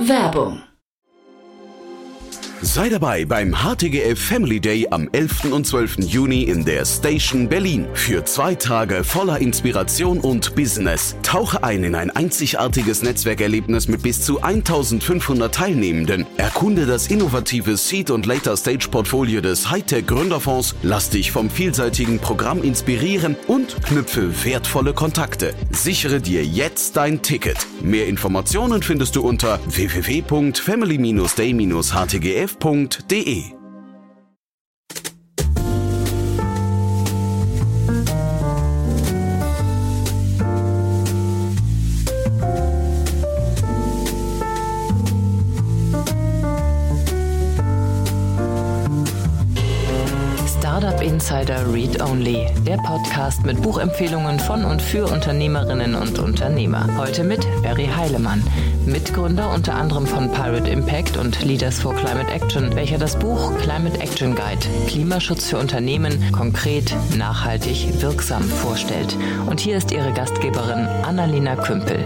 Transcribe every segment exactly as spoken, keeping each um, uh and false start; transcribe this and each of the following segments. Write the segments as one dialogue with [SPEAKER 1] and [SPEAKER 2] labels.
[SPEAKER 1] Werbung.
[SPEAKER 2] Sei dabei beim H T G F Family Day am elften und zwölften Juni in der Station Berlin. Für zwei Tage voller Inspiration und Business. Tauche ein in ein einzigartiges Netzwerkerlebnis mit bis zu eintausendfünfhundert Teilnehmenden. Erkunde das innovative Seed- und Later-Stage-Portfolio des Hightech-Gründerfonds. Lass dich vom vielseitigen Programm inspirieren und knüpfe wertvolle Kontakte. Sichere dir jetzt dein Ticket. Mehr Informationen findest du unter w w w punkt family day dash h t g f punkt d e.
[SPEAKER 3] Startup Insider Read Only, der Podcast mit Buchempfehlungen von und für Unternehmerinnen und Unternehmer. Heute mit Ferry Heilemann, Mitgründer unter anderem von Pirate Impact und Leaders for Climate Action, welcher das Buch Climate Action Guide – Klimaschutz für Unternehmen konkret, nachhaltig, wirksam vorstellt. Und hier ist ihre Gastgeberin Annalena Kümpel.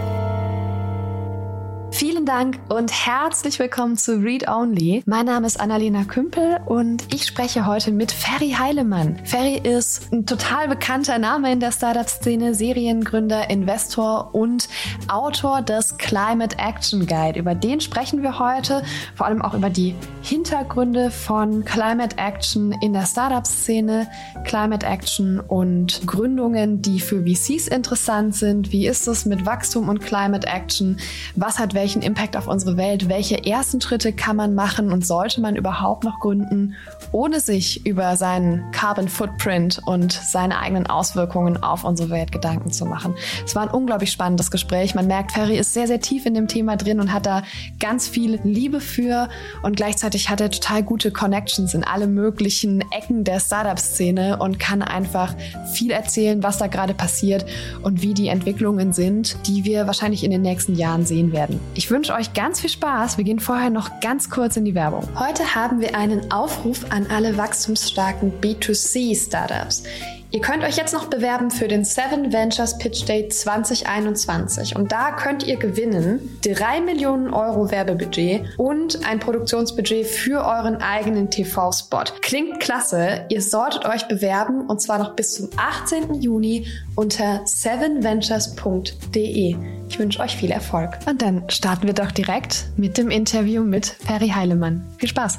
[SPEAKER 4] Vielen Dank und herzlich willkommen zu Read Only. Mein Name ist Annalena Kümpel und ich spreche heute mit Ferry Heilemann. Ferry ist ein total bekannter Name in der Startup-Szene, Seriengründer, Investor und Autor des Climate Action Guide. Über den sprechen wir heute, vor allem auch über die Hintergründe von Climate Action in der Startup-Szene, Climate Action und Gründungen, die für V Cs interessant sind. Wie ist es mit Wachstum und Climate Action? Was hat welchen Impact auf unsere Welt? Welche ersten Schritte kann man machen und sollte man überhaupt noch gründen, ohne sich über seinen Carbon Footprint und seine eigenen Auswirkungen auf unsere Welt Gedanken zu machen? Es war ein unglaublich spannendes Gespräch. Man merkt, Ferry ist sehr, sehr tief in dem Thema drin und hat da ganz viel Liebe für und gleichzeitig hat er total gute Connections in alle möglichen Ecken der Startup-Szene und kann einfach viel erzählen, was da gerade passiert und wie die Entwicklungen sind, die wir wahrscheinlich in den nächsten Jahren sehen werden. Ich wünsche euch ganz viel Spaß. Wir gehen vorher noch ganz kurz in die Werbung. Heute haben wir einen Aufruf an alle wachstumsstarken B zwei C Startups. Ihr könnt euch jetzt noch bewerben für den Seven Ventures Pitch Day zwanzig einundzwanzig und da könnt ihr gewinnen drei Millionen Euro Werbebudget und ein Produktionsbudget für euren eigenen T V-Spot. Klingt klasse, ihr solltet euch bewerben und zwar noch bis zum achtzehnten Juni unter seven ventures punkt d e. Ich wünsche euch viel Erfolg. Und dann starten wir doch direkt mit dem Interview mit Ferry Heilemann. Viel Spaß!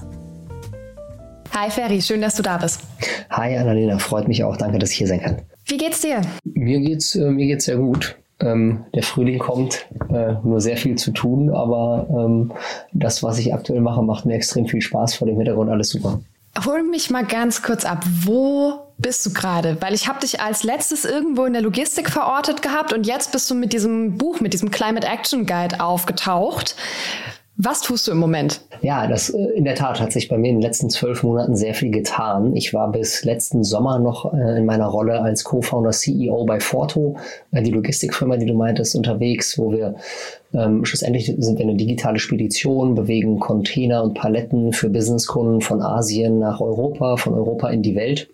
[SPEAKER 4] Hi Ferry, schön, dass du da bist.
[SPEAKER 5] Hi Annalena, freut mich auch. Danke, dass ich hier sein kann.
[SPEAKER 4] Wie geht's dir?
[SPEAKER 5] Mir geht's, äh, mir geht's sehr gut. Ähm, der Frühling kommt, äh, nur sehr viel zu tun, aber ähm, das, was ich aktuell mache, macht mir extrem viel Spaß. Vor dem Hintergrund alles super.
[SPEAKER 4] Hol mich mal ganz kurz ab. Wo bist du gerade? Weil ich habe dich als letztes irgendwo in der Logistik verortet gehabt und jetzt bist du mit diesem Buch, mit diesem Climate Action Guide aufgetaucht. Was tust du im Moment?
[SPEAKER 5] Ja, das in der Tat hat sich bei mir in den letzten zwölf Monaten sehr viel getan. Ich war bis letzten Sommer noch äh, in meiner Rolle als Co-Founder C E O bei Forto, äh, die Logistikfirma, die du meintest, unterwegs, wo wir ähm, schlussendlich sind wir eine digitale Spedition, bewegen Container und Paletten für Businesskunden von Asien nach Europa, von Europa in die Welt.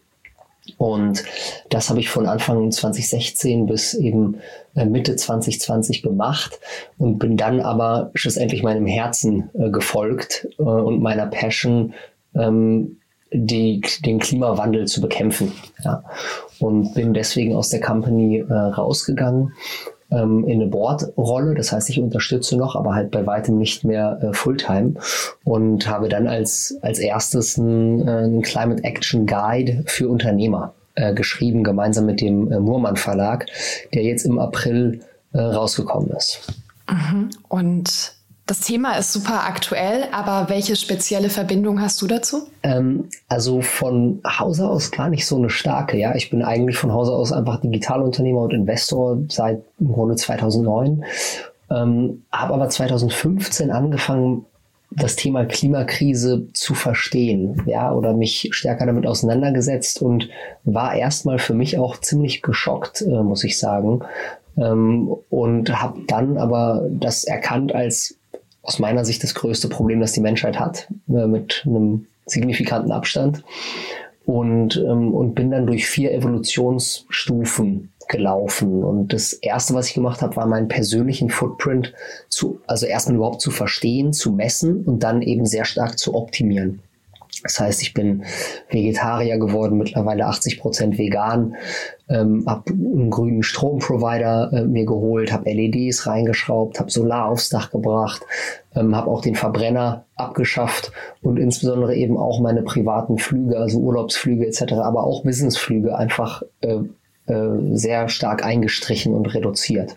[SPEAKER 5] Und das habe ich von Anfang zwanzig sechzehn bis eben Mitte zwanzig zwanzig gemacht und bin dann aber schlussendlich meinem Herzen äh, gefolgt äh, und meiner Passion, ähm, die, den Klimawandel zu bekämpfen. Ja. Und bin deswegen aus der Company äh, rausgegangen ähm, in eine Board-Rolle. Das heißt, ich unterstütze noch, aber halt bei weitem nicht mehr äh, Fulltime und habe dann als, als erstes einen, äh, einen Climate Action Guide für Unternehmer geschrieben, gemeinsam mit dem äh, Murmann Verlag, der jetzt im April äh, rausgekommen ist.
[SPEAKER 4] Mhm. Und das Thema ist super aktuell, aber welche spezielle Verbindung hast du dazu?
[SPEAKER 5] Ähm, also von Hause aus gar nicht so eine starke. Ja, ich bin eigentlich von Hause aus einfach Digitalunternehmer und Investor seit im Grunde zweitausendneun, ähm, habe aber zweitausendfünfzehn angefangen, das Thema Klimakrise zu verstehen, ja, oder mich stärker damit auseinandergesetzt und war erstmal für mich auch ziemlich geschockt, äh, muss ich sagen, ähm, und habe dann aber das erkannt als aus meiner Sicht das größte Problem, das die Menschheit hat, äh, mit einem signifikanten Abstand und, ähm, und bin dann durch vier Evolutionsstufen gelaufen. Und das Erste, was ich gemacht habe, war meinen persönlichen Footprint zu, also erstmal überhaupt zu verstehen, zu messen und dann eben sehr stark zu optimieren. Das heißt, ich bin Vegetarier geworden, mittlerweile achtzig Prozent vegan, ähm, habe einen grünen Stromprovider äh, mir geholt, habe L E Ds reingeschraubt, habe Solar aufs Dach gebracht, ähm, habe auch den Verbrenner abgeschafft und insbesondere eben auch meine privaten Flüge, also Urlaubsflüge et cetera, aber auch Businessflüge einfach äh, äh, sehr stark eingestrichen und reduziert.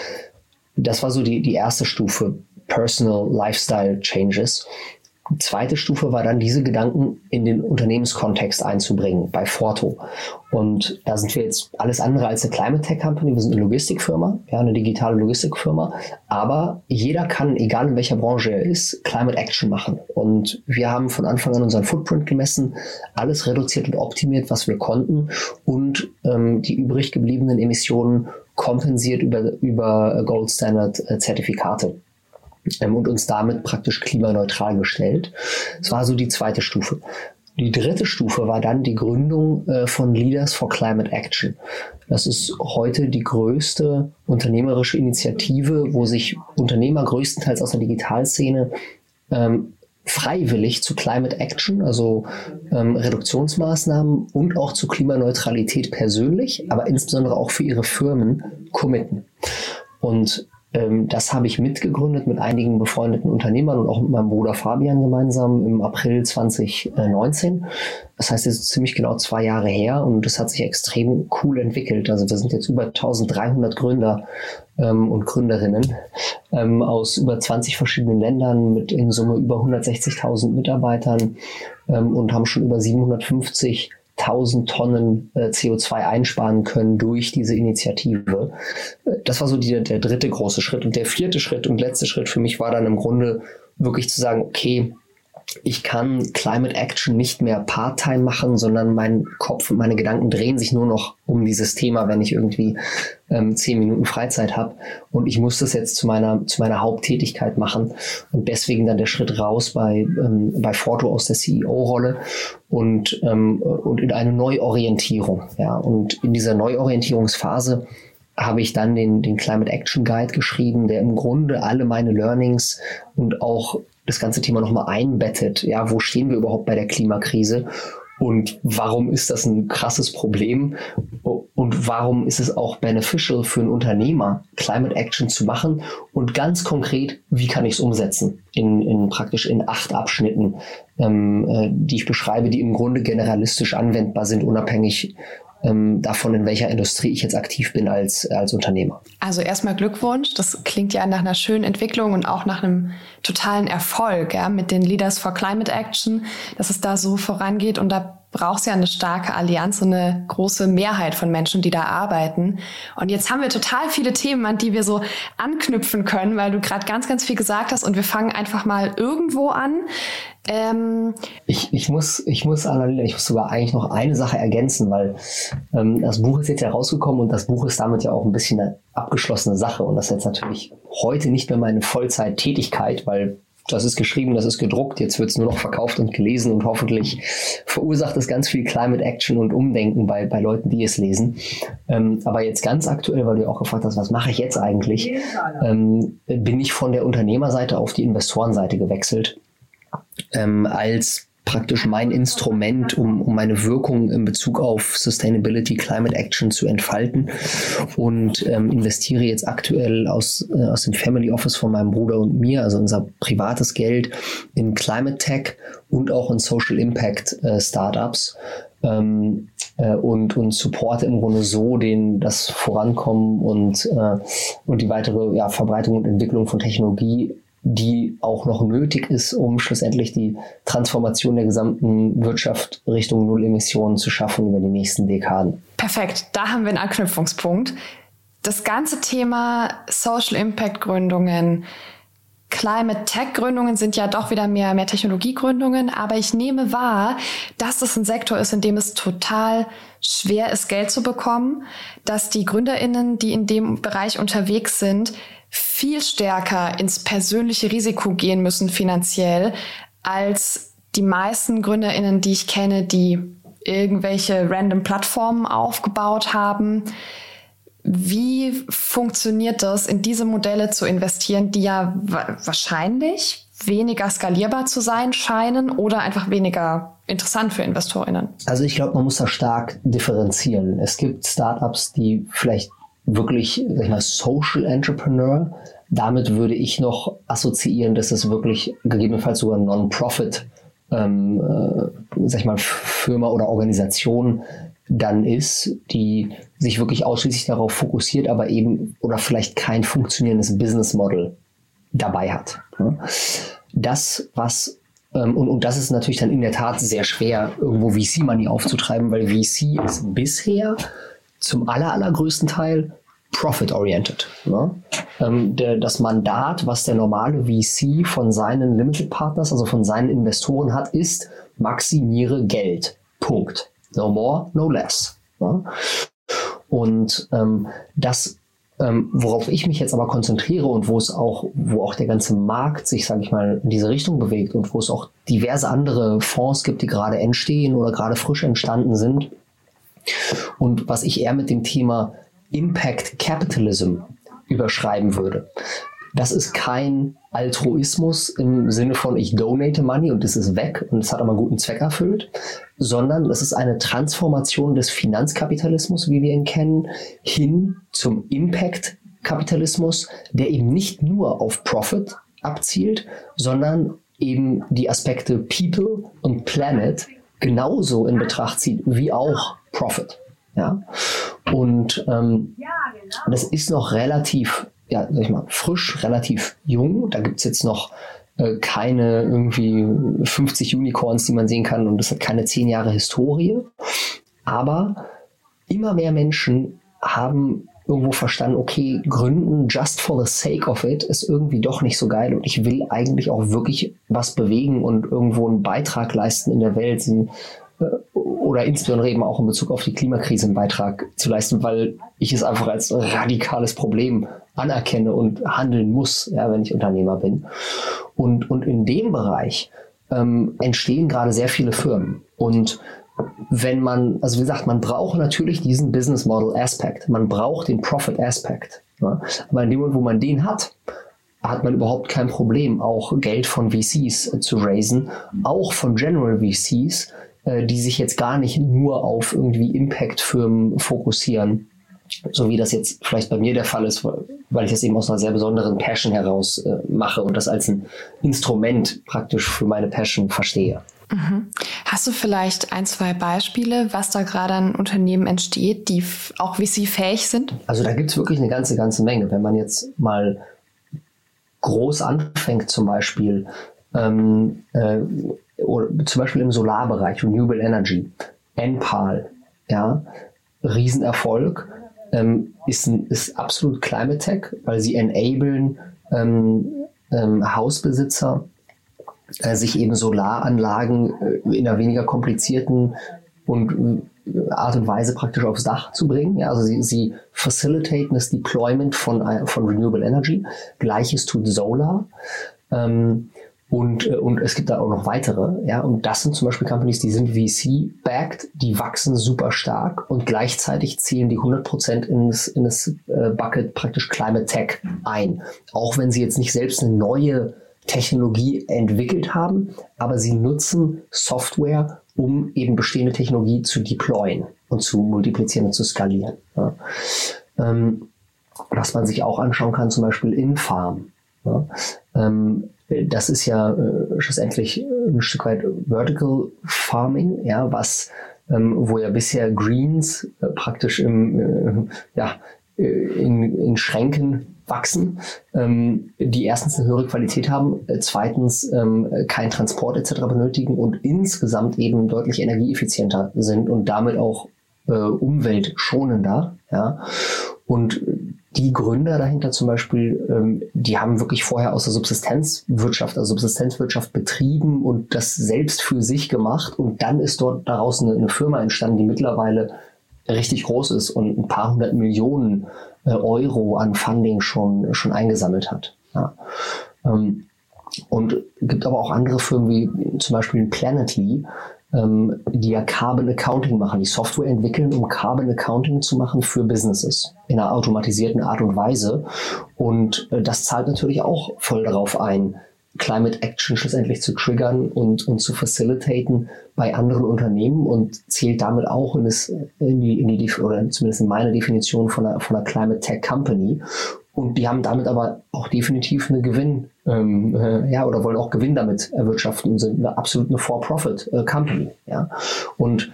[SPEAKER 5] Das war so die, die erste Stufe, Personal Lifestyle Changes. Die zweite Stufe war dann, diese Gedanken in den Unternehmenskontext einzubringen, bei Forto. Und da sind wir jetzt alles andere als eine Climate Tech Company. Wir sind eine Logistikfirma, ja, eine digitale Logistikfirma. Aber jeder kann, egal in welcher Branche er ist, Climate Action machen. Und wir haben von Anfang an unseren Footprint gemessen, alles reduziert und optimiert, was wir konnten. Und ähm, die übrig gebliebenen Emissionen kompensiert über, über Gold Standard äh, Zertifikate. Und uns damit praktisch klimaneutral gestellt. Das war so die zweite Stufe. Die dritte Stufe war dann die Gründung äh, von Leaders for Climate Action. Das ist heute die größte unternehmerische Initiative, wo sich Unternehmer größtenteils aus der Digitalszene ähm, freiwillig zu Climate Action, also ähm, Reduktionsmaßnahmen und auch zu Klimaneutralität persönlich, aber insbesondere auch für ihre Firmen committen. Und das habe ich mitgegründet mit einigen befreundeten Unternehmern und auch mit meinem Bruder Fabian gemeinsam im April zwanzig neunzehn. Das heißt, es ist ziemlich genau zwei Jahre her und das hat sich extrem cool entwickelt. Also da sind jetzt über eintausenddreihundert Gründer ähm, und Gründerinnen ähm, aus über zwanzig verschiedenen Ländern mit in Summe über hundertsechzigtausend Mitarbeitern ähm, und haben schon über siebenhundertfünfzig tausend Tonnen äh, C O zwei einsparen können durch diese Initiative. Das war so die, der dritte große Schritt. Und der vierte Schritt und letzte Schritt für mich war dann im Grunde wirklich zu sagen, okay, ich kann Climate Action nicht mehr Part-Time machen, sondern mein Kopf und meine Gedanken drehen sich nur noch um dieses Thema, wenn ich irgendwie ähm, zehn Minuten Freizeit habe. Und ich muss das jetzt zu meiner, zu meiner Haupttätigkeit machen. Und deswegen dann der Schritt raus bei, ähm, bei Forto aus der C E O-Rolle und, ähm, und in eine Neuorientierung. Ja. Und in dieser Neuorientierungsphase habe ich dann den, den Climate Action Guide geschrieben, der im Grunde alle meine Learnings und auch das ganze Thema nochmal einbettet. Ja, wo stehen wir überhaupt bei der Klimakrise und warum ist das ein krasses Problem und warum ist es auch beneficial für einen Unternehmer, Climate Action zu machen und ganz konkret, wie kann ich es umsetzen in, in praktisch in acht Abschnitten, ähm, äh, die ich beschreibe, die im Grunde generalistisch anwendbar sind, unabhängig Ähm, davon, in welcher Industrie ich jetzt aktiv bin als, als Unternehmer.
[SPEAKER 4] Also erstmal Glückwunsch, das klingt ja nach einer schönen Entwicklung und auch nach einem totalen Erfolg, ja, mit den Leaders for Climate Action, dass es da so vorangeht und da braucht es ja eine starke Allianz und eine große Mehrheit von Menschen, die da arbeiten. Und jetzt haben wir total viele Themen, an die wir so anknüpfen können, weil du gerade ganz, ganz viel gesagt hast und wir fangen einfach mal irgendwo an. Ähm
[SPEAKER 5] ich, ich muss, ich muss, Annalena, ich muss sogar eigentlich noch eine Sache ergänzen, weil ähm, das Buch ist jetzt ja rausgekommen und das Buch ist damit ja auch ein bisschen eine abgeschlossene Sache und das ist jetzt natürlich heute nicht mehr meine Vollzeittätigkeit, weil das ist geschrieben, das ist gedruckt, jetzt wird es nur noch verkauft und gelesen und hoffentlich verursacht es ganz viel Climate Action und Umdenken bei, bei Leuten, die es lesen. Ähm, aber jetzt ganz aktuell, weil du ja auch gefragt hast, was mache ich jetzt eigentlich, ähm, bin ich von der Unternehmerseite auf die Investorenseite gewechselt, ähm, als praktisch mein Instrument, um, um meine Wirkung in Bezug auf Sustainability, Climate Action zu entfalten und ähm, investiere jetzt aktuell aus, äh, aus dem Family Office von meinem Bruder und mir, also unser privates Geld, in Climate Tech und auch in Social Impact äh, Startups ähm, äh, und, und supporte im Grunde so den, das Vorankommen und, äh, und die weitere ja, Verbreitung und Entwicklung von Technologie, die auch noch nötig ist, um schlussendlich die Transformation der gesamten Wirtschaft Richtung Null Emissionen zu schaffen über die nächsten Dekaden.
[SPEAKER 4] Perfekt, da haben wir einen Anknüpfungspunkt. Das ganze Thema Social Impact Gründungen, Climate Tech Gründungen sind ja doch wieder mehr, mehr Technologiegründungen, aber ich nehme wahr, dass das ein Sektor ist, in dem es total schwer ist, Geld zu bekommen, dass die GründerInnen, die in dem Bereich unterwegs sind, viel stärker ins persönliche Risiko gehen müssen finanziell als die meisten GründerInnen, die ich kenne, die irgendwelche random Plattformen aufgebaut haben. Wie funktioniert das, in diese Modelle zu investieren, die ja wa- wahrscheinlich weniger skalierbar zu sein scheinen oder einfach weniger interessant für InvestorInnen?
[SPEAKER 5] Also ich glaube, man muss da stark differenzieren. Es gibt Startups, die vielleicht wirklich, sag ich mal, Social Entrepreneur, damit würde ich noch assoziieren, dass es wirklich gegebenenfalls sogar Non-Profit, ähm, äh, sag ich mal, Firma oder Organisation dann ist, die sich wirklich ausschließlich darauf fokussiert, aber eben oder vielleicht kein funktionierendes Business Model dabei hat. Das, was ähm, und, und das ist natürlich dann in der Tat sehr schwer, irgendwo V C-Money aufzutreiben, weil V C ist bisher zum aller, allergrößten Teil profit-oriented. Ne? Ähm, der, das Mandat, was der normale V C von seinen Limited Partners, also von seinen Investoren hat, ist, maximiere Geld. Punkt. No more, no less. Ne? Und ähm, das, ähm, worauf ich mich jetzt aber konzentriere und wo es auch, wo auch der ganze Markt sich, sage ich mal, in diese Richtung bewegt und wo es auch diverse andere Fonds gibt, die gerade entstehen oder gerade frisch entstanden sind. Und was ich eher mit dem Thema Impact Capitalism überschreiben würde. Das ist kein Altruismus im Sinne von ich donate money und es ist weg und es hat aber einen guten Zweck erfüllt, sondern das ist eine Transformation des Finanzkapitalismus, wie wir ihn kennen, hin zum Impact-Kapitalismus, der eben nicht nur auf Profit abzielt, sondern eben die Aspekte People und Planet genauso in Betracht zieht wie auch Profit. Ja? Und ähm, das ist noch relativ, ja, sag ich mal, frisch, relativ jung. Da gibt es jetzt noch äh, keine irgendwie fünfzig Unicorns, die man sehen kann, und das hat keine zehn Jahre Historie. Aber immer mehr Menschen haben irgendwo verstanden, okay, gründen just for the sake of it ist irgendwie doch nicht so geil und ich will eigentlich auch wirklich was bewegen und irgendwo einen Beitrag leisten in der Welt. Oder insbesondere eben auch in Bezug auf die Klimakrise einen Beitrag zu leisten, weil ich es einfach als radikales Problem anerkenne und handeln muss, ja, wenn ich Unternehmer bin. Und, und in dem Bereich ähm, entstehen gerade sehr viele Firmen. Und wenn man, also wie gesagt, man braucht natürlich diesen Business Model Aspekt, man braucht den Profit Aspekt. Ja? Aber in dem Moment, wo man den hat, hat man überhaupt kein Problem, auch Geld von V Cs äh, zu raisen, auch von General V Cs, die sich jetzt gar nicht nur auf irgendwie Impact-Firmen fokussieren, so wie das jetzt vielleicht bei mir der Fall ist, weil ich das eben aus einer sehr besonderen Passion heraus äh, mache und das als ein Instrument praktisch für meine Passion verstehe.
[SPEAKER 4] Mhm. Hast du vielleicht ein, zwei Beispiele, was da gerade an Unternehmen entsteht, die f- auch V C-fähig sind?
[SPEAKER 5] Also da gibt es wirklich eine ganze, ganze Menge. Wenn man jetzt mal groß anfängt, zum Beispiel ähm, äh, oder zum Beispiel im Solarbereich, Renewable Energy, Enpal, ja, Riesenerfolg, ähm, ist, ein, ist absolut Climate Tech, weil sie enablen ähm, ähm, Hausbesitzer, äh, sich eben Solaranlagen äh, in einer weniger komplizierten und äh, Art und Weise praktisch aufs Dach zu bringen. Ja, also sie, sie facilitaten das Deployment von, von Renewable Energy. Gleiches tut Solar. Ähm, Und, und es gibt da auch noch weitere, ja, und das sind zum Beispiel Companies, die sind V C-backed, die wachsen super stark und gleichzeitig zählen die hundert Prozent in das, in das äh, Bucket praktisch Climate Tech ein. Auch wenn sie jetzt nicht selbst eine neue Technologie entwickelt haben, aber sie nutzen Software, um eben bestehende Technologie zu deployen und zu multiplizieren und zu skalieren. Ja. Ähm, was man sich auch anschauen kann, zum Beispiel Infarm. Ja. Ähm, Das ist ja äh, schlussendlich ein Stück weit Vertical Farming, ja, was, ähm, wo ja bisher Greens äh, praktisch im, äh, ja, in, in Schränken wachsen, ähm, die erstens eine höhere Qualität haben, äh, zweitens ähm, keinen Transport et cetera benötigen und insgesamt eben deutlich energieeffizienter sind und damit auch äh, umweltschonender, ja. Und die Gründer dahinter zum Beispiel, ähm, die haben wirklich vorher aus der Subsistenzwirtschaft, also Subsistenzwirtschaft betrieben und das selbst für sich gemacht. Und dann ist dort daraus eine, eine Firma entstanden, die mittlerweile richtig groß ist und ein paar hundert Millionen äh, Euro an Funding schon, schon eingesammelt hat. Ja. Ähm, und gibt aber auch andere Firmen wie zum Beispiel Planetly, ähm, die ja Carbon Accounting machen, die Software entwickeln, um Carbon Accounting zu machen für Businesses in einer automatisierten Art und Weise. Und äh, das zahlt natürlich auch voll darauf ein, Climate Action schlussendlich zu triggern und, und zu facilitaten bei anderen Unternehmen und zählt damit auch in, das, in die, in die, oder zumindest in meine Definition von einer, von einer Climate Tech Company. Und die haben damit aber auch definitiv eine Gewinn, ähm, äh, ja, oder wollen auch Gewinn damit erwirtschaften und sind eine absolut eine For-Profit äh, Company, ja. Und,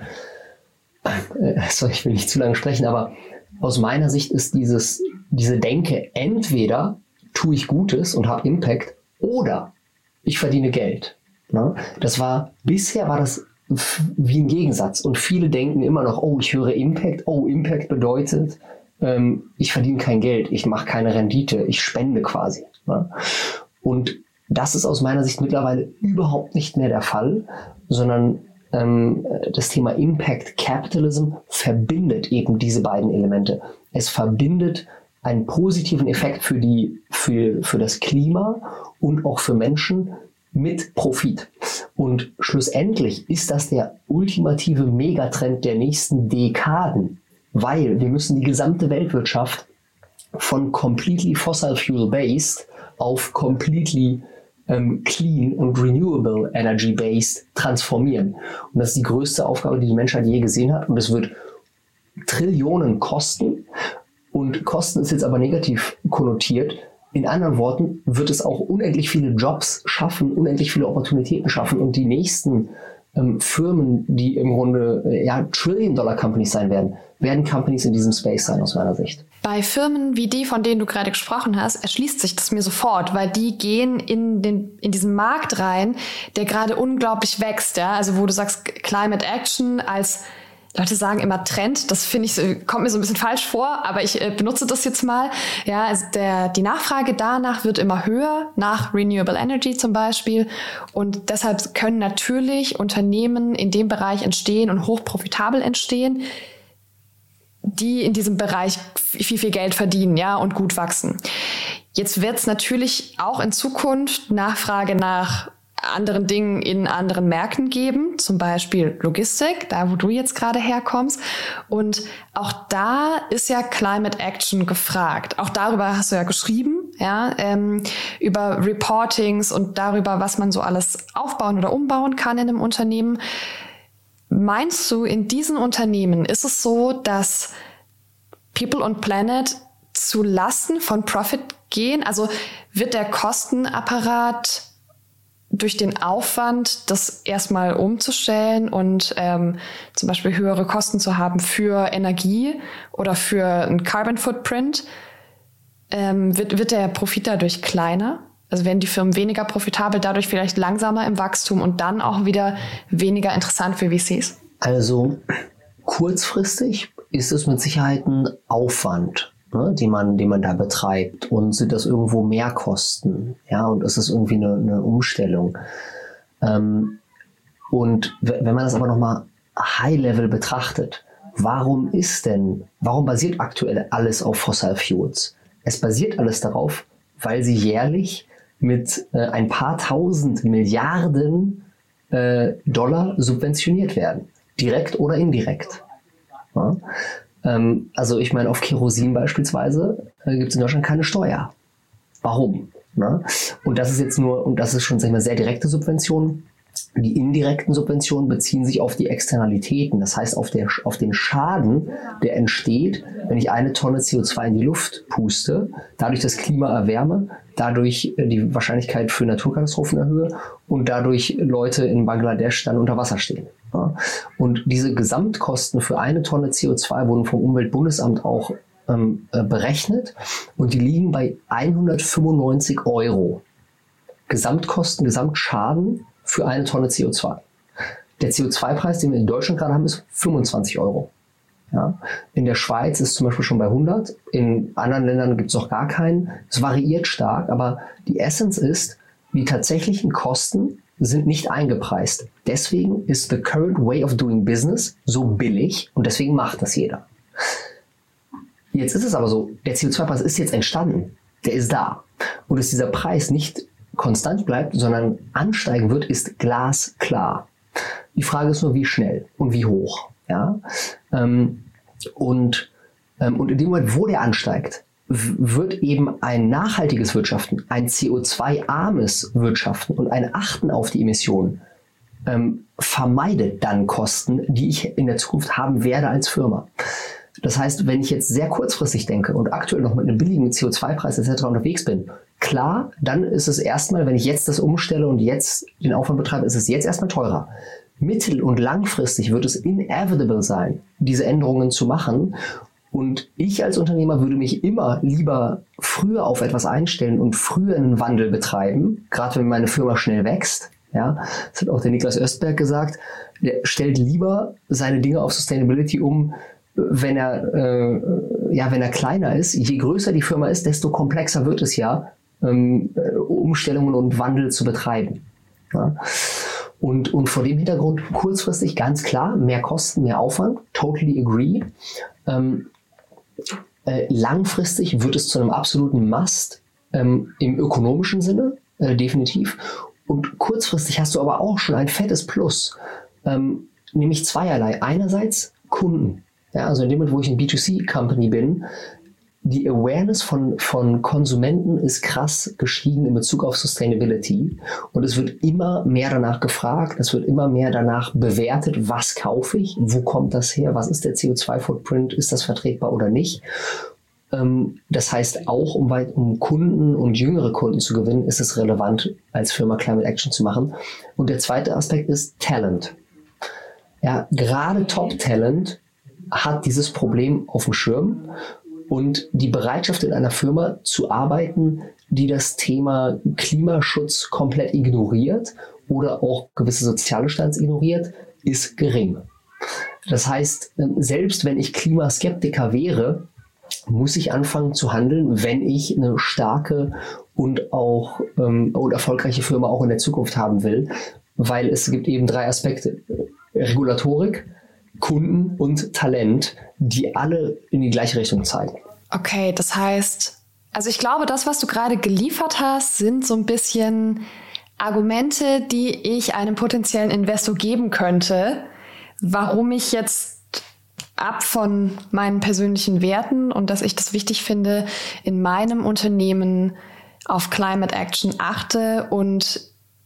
[SPEAKER 5] äh, sorry, ich will nicht zu lange sprechen, aber aus meiner Sicht ist dieses, diese Denke, entweder tue ich Gutes und habe Impact oder ich verdiene Geld. Ne? Das war, bisher war das f- wie ein Gegensatz und viele denken immer noch, oh, ich höre Impact, oh, Impact bedeutet, ähm, ich verdiene kein Geld, ich mache keine Rendite, ich spende quasi. Ne? Und das ist aus meiner Sicht mittlerweile überhaupt nicht mehr der Fall, sondern ähm, das Thema Impact Capitalism verbindet eben diese beiden Elemente. Es verbindet einen positiven Effekt für die, für, für das Klima und auch für Menschen mit Profit. Und schlussendlich ist das der ultimative Megatrend der nächsten Dekaden, weil wir müssen die gesamte Weltwirtschaft von completely fossil fuel based auf completely ähm, clean und renewable energy based transformieren. Und das ist die größte Aufgabe, die die Menschheit je gesehen hat. Und es wird Trillionen kosten. Und Kosten ist jetzt aber negativ konnotiert. In anderen Worten wird es auch unendlich viele Jobs schaffen, unendlich viele Opportunitäten schaffen und die nächsten ähm, Firmen, die im Grunde äh, ja, Trillion-Dollar-Companies sein werden, werden Companies in diesem Space sein, aus meiner Sicht.
[SPEAKER 4] Bei Firmen wie die, von denen du gerade gesprochen hast, erschließt sich das mir sofort, weil die gehen in den in diesen Markt rein, der gerade unglaublich wächst. Ja? Also wo du sagst, Climate Action als Leute sagen immer Trend, das finde ich, kommt mir so ein bisschen falsch vor, aber ich äh, benutze das jetzt mal. Ja, also der, die Nachfrage danach wird immer höher, nach Renewable Energy zum Beispiel. Und deshalb können natürlich Unternehmen in dem Bereich entstehen und hochprofitabel entstehen, die in diesem Bereich viel, viel Geld verdienen, ja, und gut wachsen. Jetzt wird es natürlich auch in Zukunft Nachfrage nach anderen Dingen in anderen Märkten geben, zum Beispiel Logistik, da wo du jetzt gerade herkommst. Und auch da ist ja Climate Action gefragt. Auch darüber hast du ja geschrieben, ja, ähm, über Reportings und darüber, was man so alles aufbauen oder umbauen kann in einem Unternehmen. Meinst du, in diesen Unternehmen ist es so, dass People und Planet zu Lasten von Profit gehen? Also wird der Kostenapparat durch den Aufwand, das erstmal umzustellen und ähm, zum Beispiel höhere Kosten zu haben für Energie oder für einen Carbon Footprint, ähm, wird, wird der Profit dadurch kleiner? Also werden die Firmen weniger profitabel, dadurch vielleicht langsamer im Wachstum und dann auch wieder weniger interessant für V Cs?
[SPEAKER 5] Also kurzfristig ist es mit Sicherheit ein Aufwand, ne, den man, den man da betreibt, und sind das irgendwo Mehrkosten, ja, und ist es irgendwie eine, eine Umstellung. Ähm, und w- wenn man das aber nochmal High-Level betrachtet, warum ist denn, warum basiert aktuell alles auf Fossil Fuels? Es basiert alles darauf, weil sie jährlich mit äh, ein paar tausend Milliarden äh, Dollar subventioniert werden, direkt oder indirekt. Ja? Ähm, also ich meine, auf Kerosin beispielsweise äh, gibt es in Deutschland keine Steuer. Warum? Na? Und das ist jetzt nur, und das ist schon, sag ich mal, sehr direkte Subventionen. Die indirekten Subventionen beziehen sich auf die Externalitäten, das heißt auf, der, auf den Schaden, der entsteht, wenn ich eine Tonne C O zwei in die Luft puste, dadurch das Klima erwärme, dadurch die Wahrscheinlichkeit für Naturkatastrophen erhöhe und dadurch Leute in Bangladesch dann unter Wasser stehen. Ja. Und diese Gesamtkosten für eine Tonne C O zwei wurden vom Umweltbundesamt auch ähm, berechnet und die liegen bei hundertfünfundneunzig Euro. Gesamtkosten, Gesamtschaden für eine Tonne C O zwei. Der C O zwei Preis, den wir in Deutschland gerade haben, ist fünfundzwanzig Euro. Ja. In der Schweiz ist zum Beispiel schon bei hundert, in anderen Ländern gibt es noch gar keinen. Es variiert stark, aber die Essenz ist, die tatsächlichen Kosten sind nicht eingepreist. Deswegen ist the current way of doing business so billig und deswegen macht das jeder. Jetzt ist es aber so, der C O zwei Preis ist jetzt entstanden, der ist da. Und dass dieser Preis nicht konstant bleibt, sondern ansteigen wird, ist glasklar. Die Frage ist nur, wie schnell und wie hoch. Ja? Ähm, und, ähm, und in dem Moment, wo der ansteigt, w- wird eben ein nachhaltiges Wirtschaften, ein C O zwei armes Wirtschaften und ein Achten auf die Emissionen ähm, vermeidet dann Kosten, die ich in der Zukunft haben werde als Firma. Das heißt, wenn ich jetzt sehr kurzfristig denke und aktuell noch mit einem billigen C O zwei Preis et cetera unterwegs bin, klar, dann ist es erstmal, wenn ich jetzt das umstelle und jetzt den Aufwand betreibe, ist es jetzt erstmal teurer. Mittel- und langfristig wird es inevitable sein, diese Änderungen zu machen. Und ich als Unternehmer würde mich immer lieber früher auf etwas einstellen und früher einen Wandel betreiben, gerade wenn meine Firma schnell wächst. Ja, das hat auch der Niklas Östberg gesagt. Der stellt lieber seine Dinge auf Sustainability um, wenn er, äh, ja, wenn er kleiner ist. Je größer die Firma ist, desto komplexer wird es ja, ähm, Umstellungen und Wandel zu betreiben. Ja. Und, und vor dem Hintergrund kurzfristig ganz klar, mehr Kosten, mehr Aufwand, totally agree. Ähm, äh, langfristig wird es zu einem absoluten Must ähm, im ökonomischen Sinne, äh, definitiv. Und kurzfristig hast du aber auch schon ein fettes Plus, ähm, nämlich zweierlei. Einerseits Kunden. Ja, also in dem Moment, wo ich ein B zwei C Company bin, die Awareness von, von Konsumenten ist krass gestiegen in Bezug auf Sustainability. Und es wird immer mehr danach gefragt, es wird immer mehr danach bewertet, was kaufe ich, wo kommt das her, was ist der C O zwei Footprint, ist das vertretbar oder nicht. Ähm, das heißt, auch um, weit, um Kunden und jüngere Kunden zu gewinnen, ist es relevant, als Firma Climate Action zu machen. Und der zweite Aspekt ist Talent. Ja, gerade Top-Talent hat dieses Problem auf dem Schirm und die Bereitschaft in einer Firma zu arbeiten, die das Thema Klimaschutz komplett ignoriert oder auch gewisse soziale Standards ignoriert, ist gering. Das heißt, selbst wenn ich Klimaskeptiker wäre, muss ich anfangen zu handeln, wenn ich eine starke und auch ähm, und erfolgreiche Firma auch in der Zukunft haben will, weil es gibt eben drei Aspekte: Regulatorik, Kunden und Talent, die alle in die gleiche Richtung zeigen.
[SPEAKER 4] Okay, das heißt, also ich glaube, das, was du gerade geliefert hast, sind so ein bisschen Argumente, die ich einem potenziellen Investor geben könnte, warum ich jetzt ab von meinen persönlichen Werten und dass ich das wichtig finde, in meinem Unternehmen auf Climate Action achte und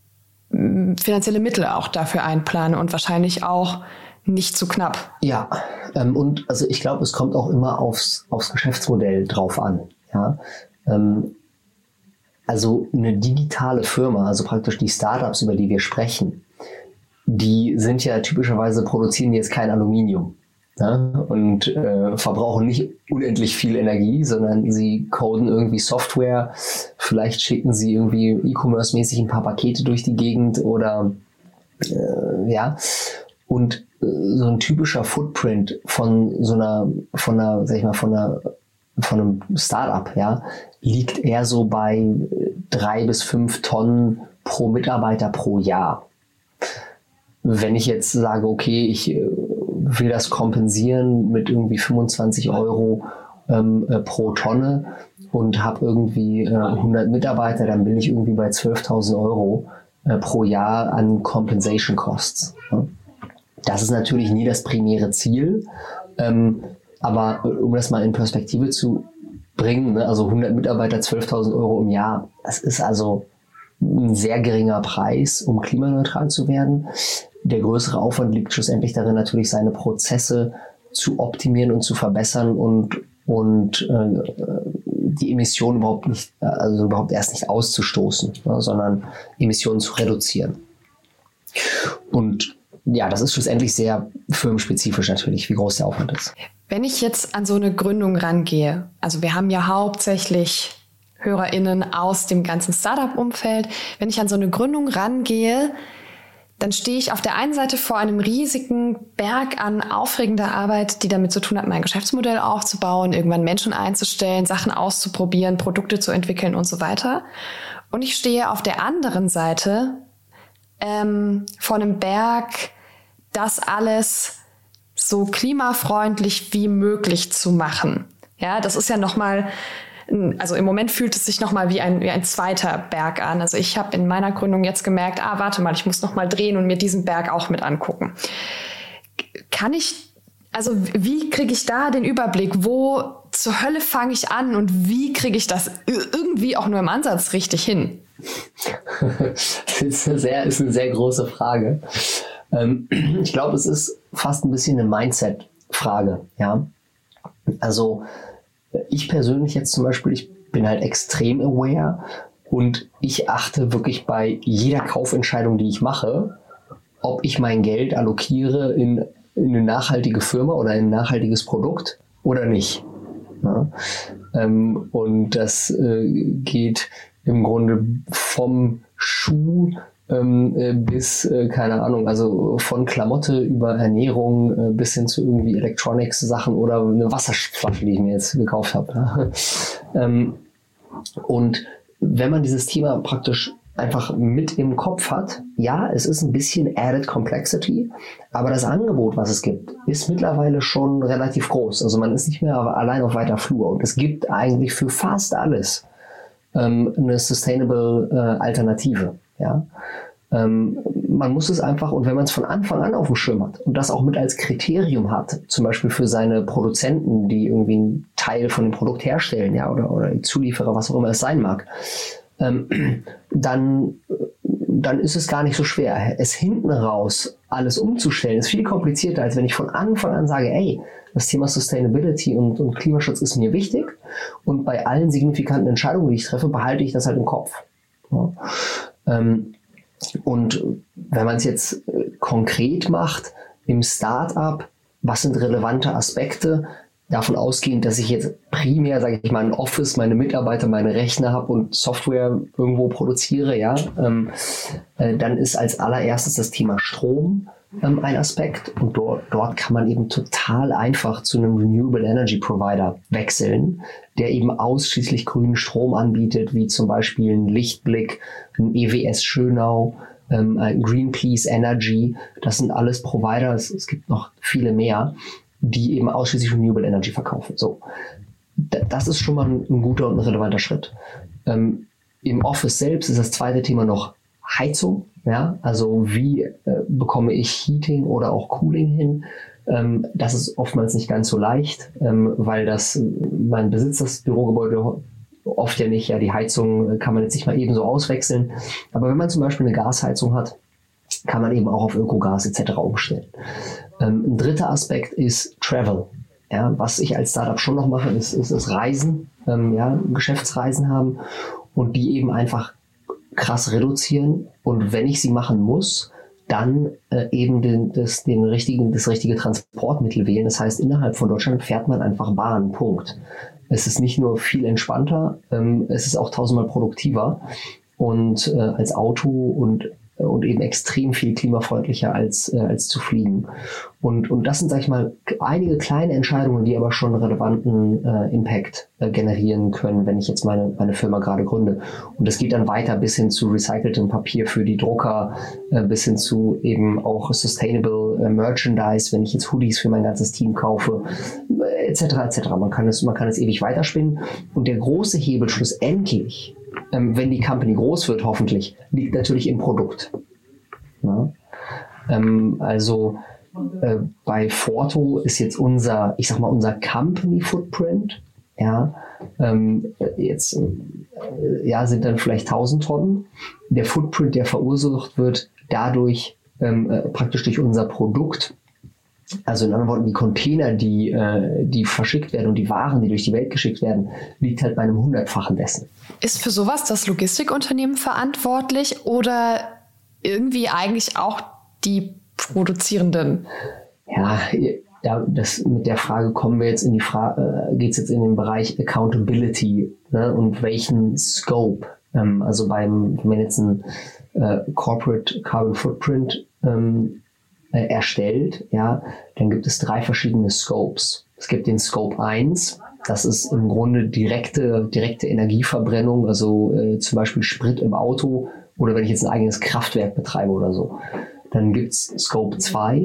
[SPEAKER 4] finanzielle Mittel auch dafür einplane und wahrscheinlich auch nicht zu knapp.
[SPEAKER 5] Ja, ähm, und also ich glaube, es kommt auch immer aufs, aufs Geschäftsmodell drauf an. Ja? Ähm, also eine digitale Firma, also praktisch die Startups, über die wir sprechen, die sind ja typischerweise, produzieren jetzt kein Aluminium. Ja, und äh, verbrauchen nicht unendlich viel Energie, sondern sie coden irgendwie Software, vielleicht schicken sie irgendwie E-Commerce-mäßig ein paar Pakete durch die Gegend oder äh, ja, und äh, so ein typischer Footprint von so einer, von einer, sag ich mal, von einer, von einem Startup, ja, liegt eher so bei drei bis fünf Tonnen pro Mitarbeiter pro Jahr. Wenn ich jetzt sage, okay, ich äh, will das kompensieren mit irgendwie fünfundzwanzig Euro ähm, äh, pro Tonne und habe irgendwie äh, hundert Mitarbeiter, dann bin ich irgendwie bei zwölftausend Euro äh, pro Jahr an Compensation Costs. Ja. Das ist natürlich nie das primäre Ziel, ähm, aber äh, um das mal in Perspektive zu bringen, ne, also hundert Mitarbeiter, zwölftausend Euro im Jahr, das ist also ein sehr geringer Preis, um klimaneutral zu werden. Der größere Aufwand liegt schlussendlich darin, natürlich seine Prozesse zu optimieren und zu verbessern und, und äh, die Emissionen überhaupt nicht, also überhaupt erst nicht auszustoßen, ne, sondern Emissionen zu reduzieren. Und ja, das ist schlussendlich sehr firmenspezifisch natürlich, wie groß der Aufwand ist.
[SPEAKER 4] Wenn ich jetzt an so eine Gründung rangehe, also wir haben ja hauptsächlich HörerInnen aus dem ganzen Startup-Umfeld, wenn ich an so eine Gründung rangehe, dann stehe ich auf der einen Seite vor einem riesigen Berg an aufregender Arbeit, die damit zu tun hat, mein Geschäftsmodell aufzubauen, irgendwann Menschen einzustellen, Sachen auszuprobieren, Produkte zu entwickeln und so weiter. Und ich stehe auf der anderen Seite ähm, vor einem Berg, das alles so klimafreundlich wie möglich zu machen. Ja, das ist ja nochmal also im Moment fühlt es sich nochmal wie ein, wie ein zweiter Berg an. Also ich habe in meiner Gründung jetzt gemerkt, ah, warte mal, ich muss nochmal drehen und mir diesen Berg auch mit angucken. Kann ich, also wie kriege ich da den Überblick? Wo zur Hölle fange ich an und wie kriege ich das irgendwie auch nur im Ansatz richtig hin?
[SPEAKER 5] Das ist eine sehr, ist eine sehr große Frage. Ähm, ich glaube, es ist fast ein bisschen eine Mindset-Frage, ja. Also ich persönlich jetzt zum Beispiel, ich bin halt extrem aware und ich achte wirklich bei jeder Kaufentscheidung, die ich mache, ob ich mein Geld allokiere in, in eine nachhaltige Firma oder in ein nachhaltiges Produkt oder nicht. Ja? Ähm, und das äh, geht im Grunde vom Schuh ähm, äh, bis, äh, keine Ahnung, also von Klamotte über Ernährung äh, bis hin zu irgendwie Electronics-Sachen oder eine Wasserflasche, die ich mir jetzt gekauft habe. Ja? ähm, und wenn man dieses Thema praktisch einfach mit im Kopf hat, ja, es ist ein bisschen added complexity, aber das Angebot, was es gibt, ist mittlerweile schon relativ groß. Also man ist nicht mehr allein auf weiter Flur und es gibt eigentlich für fast alles ähm, eine sustainable äh, Alternative. Ja? Ähm, man muss es einfach, und wenn man es von Anfang an auf dem Schirm hat und das auch mit als Kriterium hat, zum Beispiel für seine Produzenten, die irgendwie einen Teil von dem Produkt herstellen, ja, oder, oder die Zulieferer, was auch immer es sein mag, ähm, dann, dann ist es gar nicht so schwer. Es hinten raus alles umzustellen, ist viel komplizierter, als wenn ich von Anfang an sage, ey, das Thema Sustainability und, und Klimaschutz ist mir wichtig und bei allen signifikanten Entscheidungen, die ich treffe, behalte ich das halt im Kopf. Ja. Ähm, und wenn man es jetzt äh, konkret macht, im Startup, was sind relevante Aspekte, davon ausgehend, dass ich jetzt primär, sage ich mal, ein Office, meine Mitarbeiter, meine Rechner habe und Software irgendwo produziere, ja, ähm, äh, dann ist als allererstes das Thema Strom ähm, ein Aspekt und dort, dort kann man eben total einfach zu einem Renewable Energy Provider wechseln, der eben ausschließlich grünen Strom anbietet, wie zum Beispiel ein Lichtblick, ein E W S Schönau, ähm, ein Greenpeace Energy. Das sind alles Provider, es, es gibt noch viele mehr, die eben ausschließlich Renewable Energy verkaufen. So, das ist schon mal ein, ein guter und ein relevanter Schritt. Ähm, im Office selbst ist das zweite Thema noch Heizung. Ja, also wie äh, bekomme ich Heating oder auch Cooling hin? Ähm, das ist oftmals nicht ganz so leicht, ähm, weil das, man besitzt das Bürogebäude oft ja nicht. Ja, die Heizung kann man jetzt nicht mal eben so auswechseln. Aber wenn man zum Beispiel eine Gasheizung hat, kann man eben auch auf Ökogas et cetera umstellen. Ähm, ein dritter Aspekt ist Travel. Ja, was ich als Startup schon noch mache, ist, ist, ist Reisen, ähm, ja, Geschäftsreisen haben und die eben einfach krass reduzieren. Und wenn ich sie machen muss, dann äh, eben den, das, den richtigen, das richtige Transportmittel wählen. Das heißt, innerhalb von Deutschland fährt man einfach Bahn. Punkt. Es ist nicht nur viel entspannter, ähm, es ist auch tausendmal produktiver und äh, als Auto und und eben extrem viel klimafreundlicher als, äh, als zu fliegen. Und, und das sind, sag ich mal, einige kleine Entscheidungen, die aber schon relevanten äh, Impact äh, generieren können, wenn ich jetzt meine, meine Firma gerade gründe. Und das geht dann weiter bis hin zu recyceltem Papier für die Drucker, äh, bis hin zu eben auch sustainable äh, Merchandise, wenn ich jetzt Hoodies für mein ganzes Team kaufe, äh, et cetera et cetera. Man kann es, man kann es ewig weiterspinnen. Und der große Hebel schlussendlich, Ähm, wenn die Company groß wird, hoffentlich, liegt natürlich im Produkt. Ja? Ähm, also äh, bei Forto ist jetzt unser, ich sag mal, unser Company Footprint, ja, ähm, jetzt äh, ja, sind dann vielleicht tausend Tonnen. Der Footprint, der verursacht wird, dadurch ähm, äh, praktisch durch unser Produkt. Also in anderen Worten, die Container, die, äh, die verschickt werden und die Waren, die durch die Welt geschickt werden, liegt halt bei einem Hundertfachen dessen.
[SPEAKER 4] Ist für sowas das Logistikunternehmen verantwortlich oder irgendwie eigentlich auch die Produzierenden?
[SPEAKER 5] Ja, ja, das, mit der Frage kommen wir jetzt in die Frage, äh, geht es jetzt in den Bereich Accountability, ne, und welchen Scope. Ähm, also beim, wenn man jetzt ein äh, Corporate Carbon Footprint ähm, äh, erstellt, ja, dann gibt es drei verschiedene Scopes. Es gibt den Scope eins, das ist im Grunde direkte, direkte Energieverbrennung, also äh, zum Beispiel Sprit im Auto oder wenn ich jetzt ein eigenes Kraftwerk betreibe oder so. Dann gibt es Scope zwei,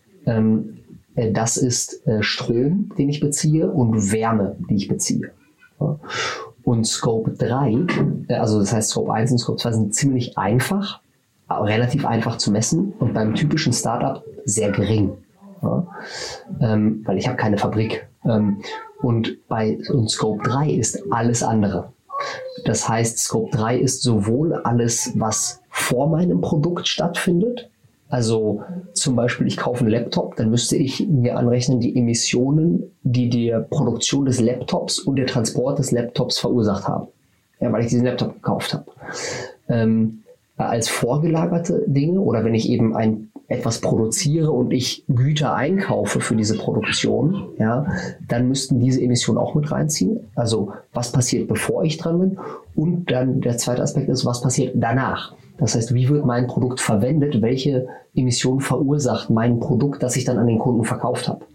[SPEAKER 5] ähm, äh, das ist äh, Strom, den ich beziehe und Wärme, die ich beziehe. Ja. Und Scope drei, also das heißt Scope eins und Scope zwei sind ziemlich einfach, relativ einfach zu messen und beim typischen Startup sehr gering. Ja, ähm, weil ich habe keine Fabrik. Ähm, und bei und Scope drei ist alles andere. Das heißt, Scope drei ist sowohl alles, was vor meinem Produkt stattfindet. Also zum Beispiel, ich kaufe einen Laptop, dann müsste ich mir anrechnen die Emissionen, die die Produktion des Laptops und der Transport des Laptops verursacht haben. Ja, weil ich diesen Laptop gekauft habe. Ähm, als vorgelagerte Dinge oder wenn ich eben ein etwas produziere und ich Güter einkaufe für diese Produktion, ja, dann müssten diese Emissionen auch mit reinziehen. Also was passiert, bevor ich dran bin? Und dann der zweite Aspekt ist, was passiert danach? Das heißt, wie wird mein Produkt verwendet? Welche Emissionen verursacht mein Produkt, das ich dann an den Kunden verkauft habe?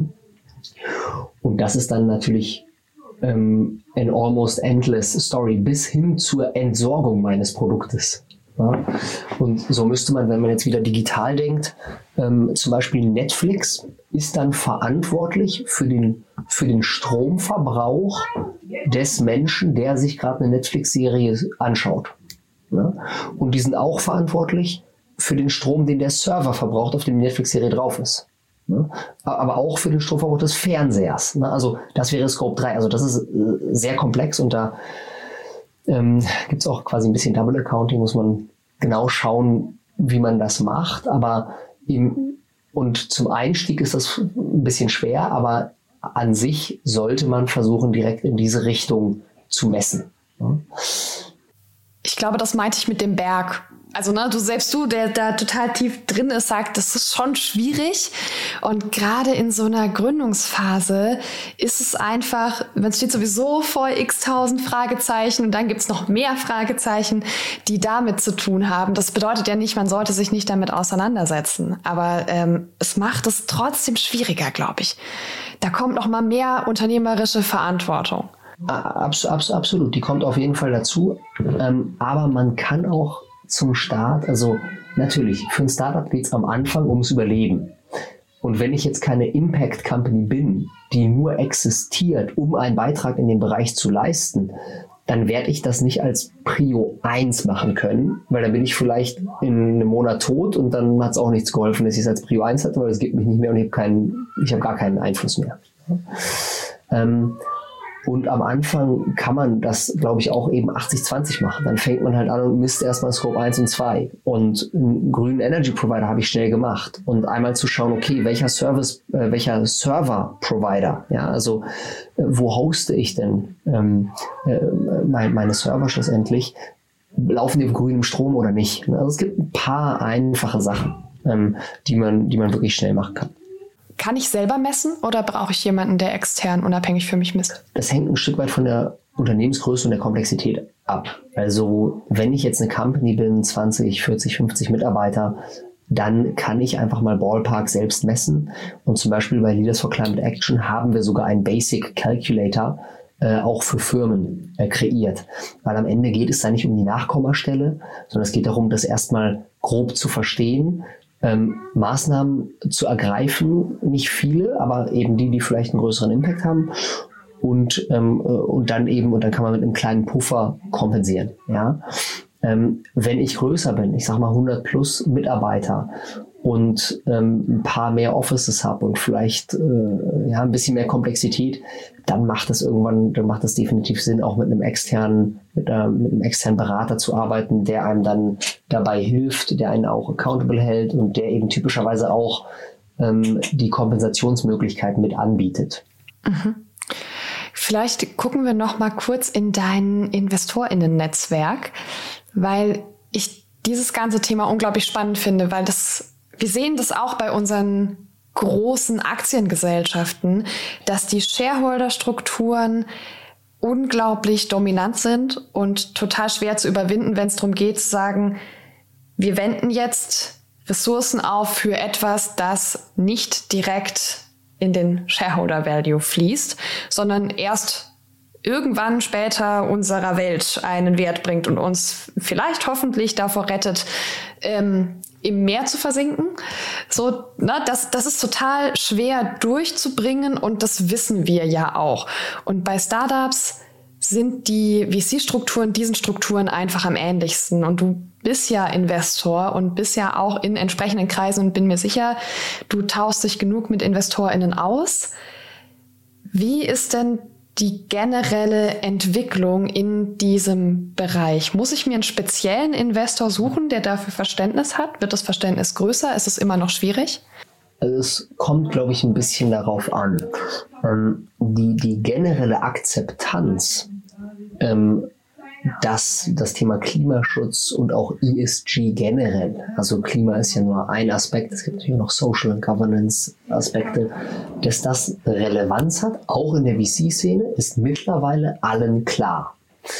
[SPEAKER 5] Und das ist dann natürlich ähm, an almost endless story bis hin zur Entsorgung meines Produktes. Ja. Und so müsste man, wenn man jetzt wieder digital denkt, ähm, zum Beispiel Netflix ist dann verantwortlich für den, für den Stromverbrauch des Menschen, der sich gerade eine Netflix-Serie anschaut. Ja. Und die sind auch verantwortlich für den Strom, den der Server verbraucht, auf dem die Netflix-Serie drauf ist. Ja. Aber auch für den Stromverbrauch des Fernsehers. Ne? Also das wäre Scope drei. Also das ist äh, sehr komplex und da Ähm, gibt es auch quasi ein bisschen Double Accounting, muss man genau schauen, wie man das macht. Aber im, und zum Einstieg ist das ein bisschen schwer, aber an sich sollte man versuchen, direkt in diese Richtung zu messen. Ja.
[SPEAKER 4] Ich glaube, das meinte ich mit dem Berg. Also ne, du selbst du, der da total tief drin ist, sagt, das ist schon schwierig. Und gerade in so einer Gründungsphase ist es einfach, man steht sowieso vor x tausend Fragezeichen und dann gibt's noch mehr Fragezeichen, die damit zu tun haben. Das bedeutet ja nicht, man sollte sich nicht damit auseinandersetzen. Aber ähm, es macht es trotzdem schwieriger, glaube ich. Da kommt noch mal mehr unternehmerische Verantwortung.
[SPEAKER 5] Abs- abs- absolut, die kommt auf jeden Fall dazu. Ähm, aber man kann auch zum Start, also natürlich, für ein Startup geht es am Anfang ums Überleben. Und wenn ich jetzt keine Impact Company bin, die nur existiert, um einen Beitrag in dem Bereich zu leisten, dann werde ich das nicht als Prio eins machen können, weil dann bin ich vielleicht in einem Monat tot und dann hat es auch nichts geholfen, dass ich es als Prio eins hatte, weil es gibt mich nicht mehr und ich habe keinen, ich habe gar keinen Einfluss mehr. Ähm, Und am Anfang kann man das, glaube ich, auch eben achtzig zwanzig machen. Dann fängt man halt an und misst erstmal Scope eins und zwei. Und einen grünen Energy Provider habe ich schnell gemacht. Und einmal zu schauen, okay, welcher Service, äh, welcher Server Provider, ja, also äh, wo hoste ich denn ähm, äh, mein, meine Server schlussendlich? Laufen die auf grünem Strom oder nicht? Also es gibt ein paar einfache Sachen, ähm, die man, die man wirklich schnell machen kann.
[SPEAKER 4] Kann ich selber messen oder brauche ich jemanden, der extern unabhängig für mich misst?
[SPEAKER 5] Das hängt ein Stück weit von der Unternehmensgröße und der Komplexität ab. Also wenn ich jetzt eine Company bin, zwanzig, vierzig, fünfzig Mitarbeiter, dann kann ich einfach mal Ballpark selbst messen. Und zum Beispiel bei Leaders for Climate Action haben wir sogar einen Basic Calculator äh, auch für Firmen äh, kreiert. Weil am Ende geht es da nicht um die Nachkommastelle, sondern es geht darum, das erstmal grob zu verstehen, Ähm, Maßnahmen zu ergreifen, nicht viele, aber eben die, die vielleicht einen größeren Impact haben und, ähm, und dann eben, und dann kann man mit einem kleinen Puffer kompensieren. Ja? Ähm, wenn ich größer bin, ich sag mal hundert plus Mitarbeiter und ähm, ein paar mehr Offices habe und vielleicht äh, ja, ein bisschen mehr Komplexität, dann macht es irgendwann, dann macht es definitiv Sinn, auch mit einem externen, mit, äh, mit einem externen Berater zu arbeiten, der einem dann dabei hilft, der einen auch accountable hält und der eben typischerweise auch ähm, die Kompensationsmöglichkeiten mit anbietet.
[SPEAKER 4] Mhm. Vielleicht gucken wir noch mal kurz in dein InvestorInnen-Netzwerk, weil ich dieses ganze Thema unglaublich spannend finde, weil das wir sehen das auch bei unseren großen Aktiengesellschaften, dass die Shareholder-Strukturen unglaublich dominant sind und total schwer zu überwinden, wenn es darum geht zu sagen, wir wenden jetzt Ressourcen auf für etwas, das nicht direkt in den Shareholder-Value fließt, sondern erst irgendwann später unserer Welt einen Wert bringt und uns vielleicht hoffentlich davor rettet, ähm, im Meer zu versinken. So, ne, das, das ist total schwer durchzubringen und das wissen wir ja auch. Und bei Startups sind die V C-Strukturen diesen Strukturen einfach am ähnlichsten. Und du bist ja Investor und bist ja auch in entsprechenden Kreisen und bin mir sicher, du tauschst dich genug mit InvestorInnen aus. Wie ist denn die generelle Entwicklung in diesem Bereich? Muss ich mir einen speziellen Investor suchen, der dafür Verständnis hat? Wird das Verständnis größer? Ist es immer noch schwierig?
[SPEAKER 5] Also es kommt, glaube ich, ein bisschen darauf an. Ähm, die, die generelle Akzeptanz, ähm, dass das Thema Klimaschutz und auch E S G generell, also Klima ist ja nur ein Aspekt, es gibt natürlich noch Social und Governance Aspekte, dass das Relevanz hat, auch in der V C-Szene, ist mittlerweile allen klar.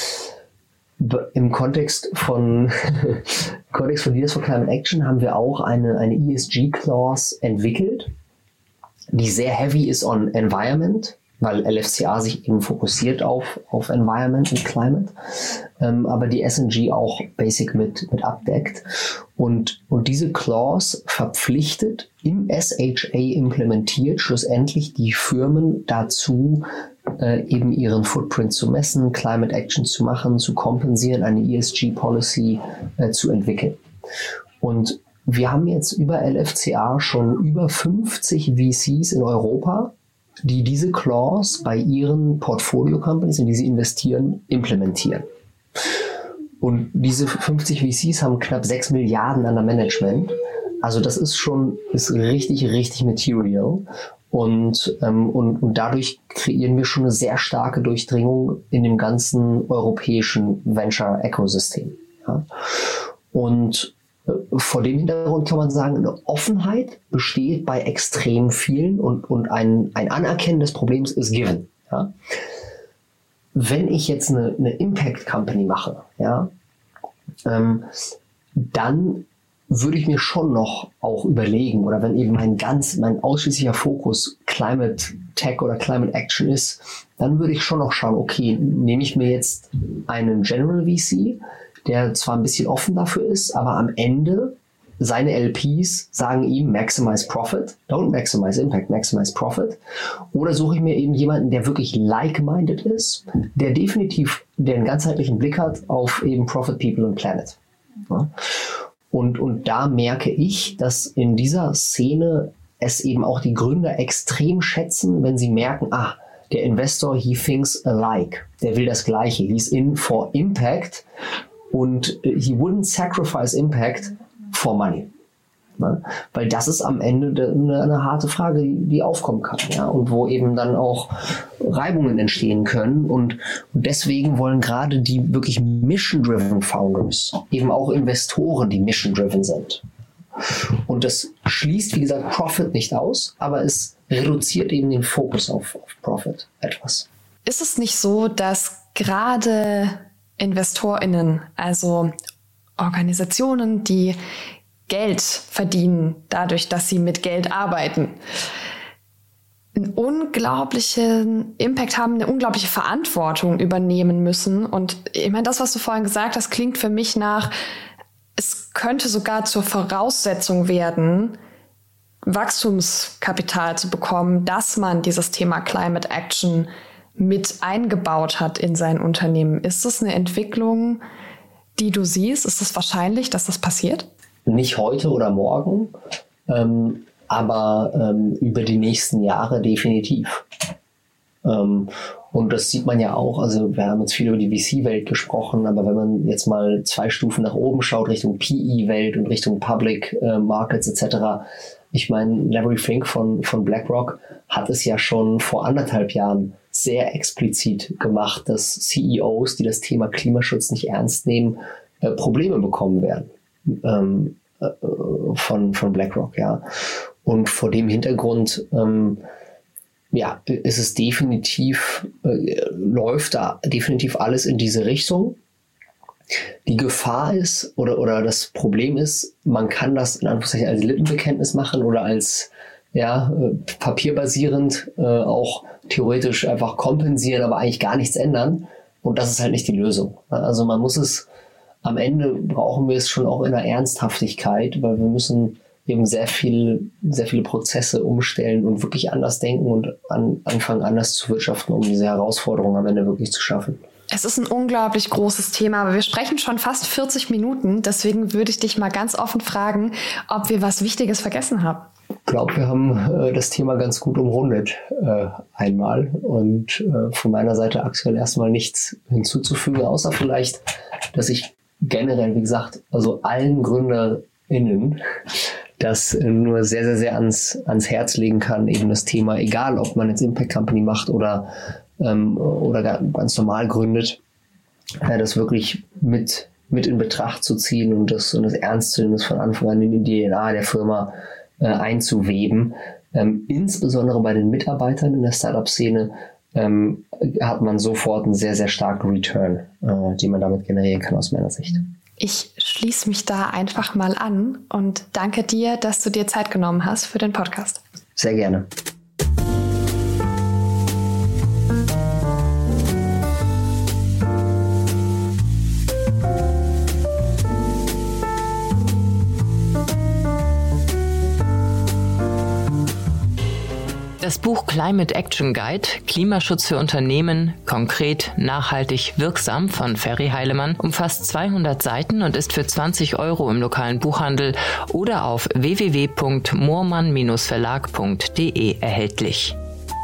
[SPEAKER 5] Im Kontext von, im Kontext von Leaders for Climate Action haben wir auch eine, eine E S G-Clause entwickelt, die sehr heavy ist on Environment, weil L F C A sich eben fokussiert auf, auf Environment und Climate, ähm, aber die S N G auch basic mit, mit abdeckt. Und, und diese Clause verpflichtet, im S H A implementiert, schlussendlich die Firmen dazu, äh, eben ihren Footprint zu messen, Climate Action zu machen, zu kompensieren, eine E S G-Policy äh, zu entwickeln. Und wir haben jetzt über L F C A schon über fünfzig V Cs in Europa, die diese Clause bei ihren Portfolio-Companies, in die sie investieren, implementieren. Und diese fünfzig V Cs haben knapp sechs Milliarden an der Management. Also das ist schon ist richtig, richtig material. Und, ähm, und, und dadurch kreieren wir schon eine sehr starke Durchdringung in dem ganzen europäischen Venture-Ökosystem. Ja. Und vor dem Hintergrund kann man sagen, eine Offenheit besteht bei extrem vielen und, und ein, ein Anerkennen des Problems ist given. Ja. Wenn ich jetzt eine, eine Impact Company mache, ja, ähm, dann würde ich mir schon noch auch überlegen, oder wenn eben mein ganz, mein ausschließlicher Fokus Climate Tech oder Climate Action ist, dann würde ich schon noch schauen, okay, nehme ich mir jetzt einen General V C, der zwar ein bisschen offen dafür ist, aber am Ende seine L Ps sagen ihm maximize profit, don't maximize impact, maximize profit. Oder suche ich mir eben jemanden, der wirklich like-minded ist, der definitiv den ganzheitlichen Blick hat auf eben Profit, People und Planet. Ja. Und, und da merke ich, dass in dieser Szene es eben auch die Gründer extrem schätzen, wenn sie merken, ah, der Investor, he thinks alike, der will das Gleiche, he's in for impact. Und he wouldn't sacrifice impact for money. Ne? Weil das ist am Ende eine, eine harte Frage, die, die aufkommen kann. Ja? Und wo eben dann auch Reibungen entstehen können. Und, und deswegen wollen gerade die wirklich mission-driven Founders, eben auch Investoren, die mission-driven sind. Und das schließt, wie gesagt, Profit nicht aus, aber es reduziert eben den Fokus auf, auf Profit etwas.
[SPEAKER 4] Ist es nicht so, dass gerade InvestorInnen, also Organisationen, die Geld verdienen, dadurch, dass sie mit Geld arbeiten, einen unglaublichen Impact haben, eine unglaubliche Verantwortung übernehmen müssen. Und ich meine, das, was du vorhin gesagt hast, klingt für mich nach, es könnte sogar zur Voraussetzung werden, Wachstumskapital zu bekommen, dass man dieses Thema Climate Action mit eingebaut hat in sein Unternehmen. Ist das eine Entwicklung, die du siehst? Ist es wahrscheinlich, dass das passiert?
[SPEAKER 5] Nicht heute oder morgen, ähm, aber ähm, über die nächsten Jahre definitiv. Ähm, und das sieht man ja auch, also wir haben jetzt viel über die V C-Welt gesprochen, aber wenn man jetzt mal zwei Stufen nach oben schaut, Richtung P E-Welt und Richtung Public äh, Markets et cetera, ich meine, Larry Fink von, von BlackRock hat es ja schon vor anderthalb Jahren sehr explizit gemacht, dass C E Os, die das Thema Klimaschutz nicht ernst nehmen, äh, Probleme bekommen werden ähm, äh, von, von BlackRock. Ja. Und vor dem Hintergrund ähm, ja, ist es definitiv, äh, läuft da definitiv alles in diese Richtung. Die Gefahr ist oder, oder das Problem ist, man kann das in Anführungszeichen als Lippenbekenntnis machen oder als ja, papierbasierend äh, auch theoretisch einfach kompensieren, aber eigentlich gar nichts ändern. Und das ist halt nicht die Lösung. Also man muss es, am Ende brauchen wir es schon auch in der Ernsthaftigkeit, weil wir müssen eben sehr viel, sehr viele Prozesse umstellen und wirklich anders denken und an, anfangen anders zu wirtschaften, um diese Herausforderung am Ende wirklich zu schaffen.
[SPEAKER 4] Es ist ein unglaublich großes Thema, aber wir sprechen schon fast vierzig Minuten. Deswegen würde ich dich mal ganz offen fragen, ob wir was Wichtiges vergessen haben.
[SPEAKER 5] Ich glaube, wir haben äh, das Thema ganz gut umrundet äh, einmal. Und äh, von meiner Seite aktuell erstmal nichts hinzuzufügen, außer vielleicht, dass ich generell, wie gesagt, also allen GründerInnen das äh, nur sehr, sehr, sehr ans, ans Herz legen kann, eben das Thema, egal ob man jetzt Impact Company macht oder oder ganz normal gründet, das wirklich mit, mit in Betracht zu ziehen und das, und das ernst zu nehmen, das von Anfang an in die D N A der Firma äh, einzuweben. Ähm, insbesondere bei den Mitarbeitern in der Startup-Szene ähm, hat man sofort einen sehr, sehr starken Return, äh, den man damit generieren kann aus meiner Sicht.
[SPEAKER 4] Ich schließe mich da einfach mal an und danke dir, dass du dir Zeit genommen hast für den Podcast.
[SPEAKER 5] Sehr gerne.
[SPEAKER 3] Das Buch Climate Action Guide, Klimaschutz für Unternehmen, konkret, nachhaltig, wirksam von Ferry Heilemann umfasst zweihundert Seiten und ist für zwanzig Euro im lokalen Buchhandel oder auf w w w punkt moormann verlag punkt d e erhältlich.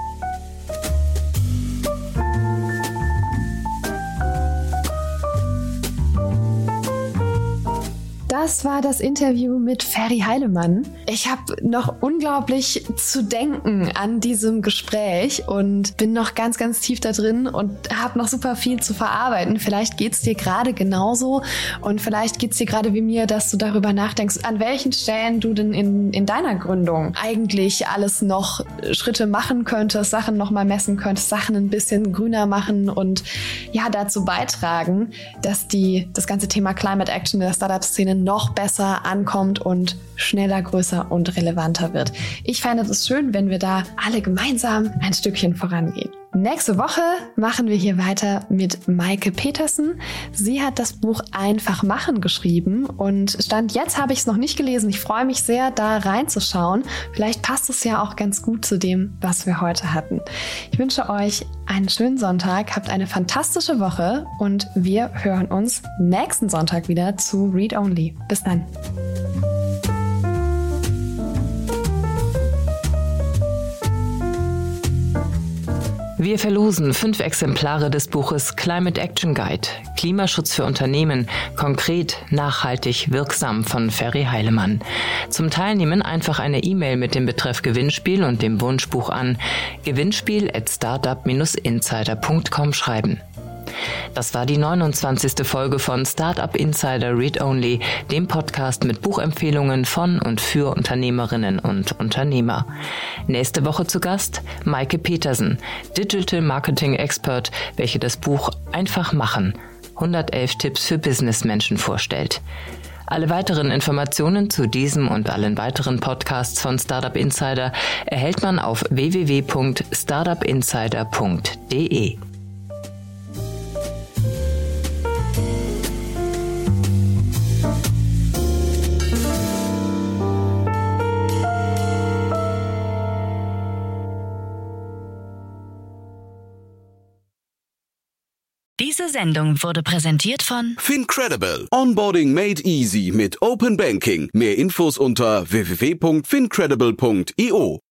[SPEAKER 4] Das war das Interview mit Ferry Heilemann. Ich habe noch unglaublich zu denken an diesem Gespräch und bin noch ganz, ganz tief da drin und habe noch super viel zu verarbeiten. Vielleicht geht's dir gerade genauso und vielleicht geht's dir gerade wie mir, dass du darüber nachdenkst, an welchen Stellen du denn in, in deiner Gründung eigentlich alles noch Schritte machen könntest, Sachen noch mal messen könntest, Sachen ein bisschen grüner machen und ja, dazu beitragen, dass die, das ganze Thema Climate Action in der Startup-Szene noch besser ankommt und schneller, größer und relevanter wird. Ich fände es schön, wenn wir da alle gemeinsam ein Stückchen vorangehen. Nächste Woche machen wir hier weiter mit Maike Petersen. Sie hat das Buch Einfach machen geschrieben und Stand jetzt habe ich es noch nicht gelesen. Ich freue mich sehr, da reinzuschauen. Vielleicht passt es ja auch ganz gut zu dem, was wir heute hatten. Ich wünsche euch einen schönen Sonntag, habt eine fantastische Woche und wir hören uns nächsten Sonntag wieder zu Read Only. Bis dann.
[SPEAKER 3] Wir verlosen fünf Exemplare des Buches Climate Action Guide, Klimaschutz für Unternehmen, konkret, nachhaltig, wirksam von Ferry Heilemann. Zum Teilnehmen einfach eine E-Mail mit dem Betreff Gewinnspiel und dem Wunschbuch an gewinnspiel at startup dash insider punkt com schreiben. Das war die neunundzwanzigste Folge von Startup Insider Read Only, dem Podcast mit Buchempfehlungen von und für Unternehmerinnen und Unternehmer. Nächste Woche zu Gast Maike Petersen, Digital Marketing Expert, welche das Buch Einfach machen, hundertelf Tipps für Businessmenschen vorstellt. Alle weiteren Informationen zu diesem und allen weiteren Podcasts von Startup Insider erhält man auf w w w punkt startup insider punkt d e.
[SPEAKER 1] Diese Sendung wurde präsentiert von
[SPEAKER 2] Fincredible. Onboarding made easy mit Open Banking. Mehr Infos unter w w w punkt fincredible punkt i o.